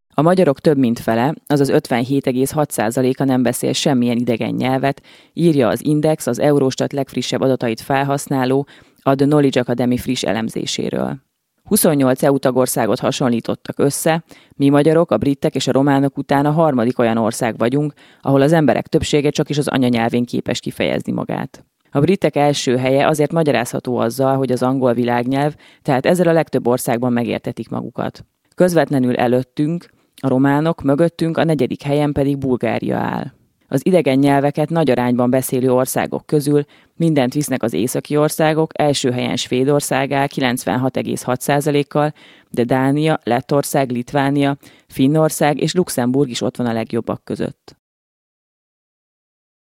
A magyarok több mint fele, azaz 57,6%-a nem beszél semmilyen idegen nyelvet, írja az Index az Eurostat legfrissebb adatait felhasználó, a The Knowledge Academy friss elemzéséről. 28 EU tagországot hasonlítottak össze, mi magyarok, a britek és a románok után a harmadik olyan ország vagyunk, ahol az emberek többsége csak is az anyanyelvén képes kifejezni magát. A britek első helye azért magyarázható azzal, hogy az angol világnyelv, tehát ezzel a legtöbb országban megértetik magukat. Közvetlenül előttünk, a románok, mögöttünk, a 4. helyen pedig Bulgária áll. Az idegen nyelveket nagy arányban beszélő országok közül mindent visznek az északi országok, első helyen Svédország áll 96,6%-kal, de Dánia, Lettország, Litvánia, Finnország és Luxemburg is ott van a legjobbak között.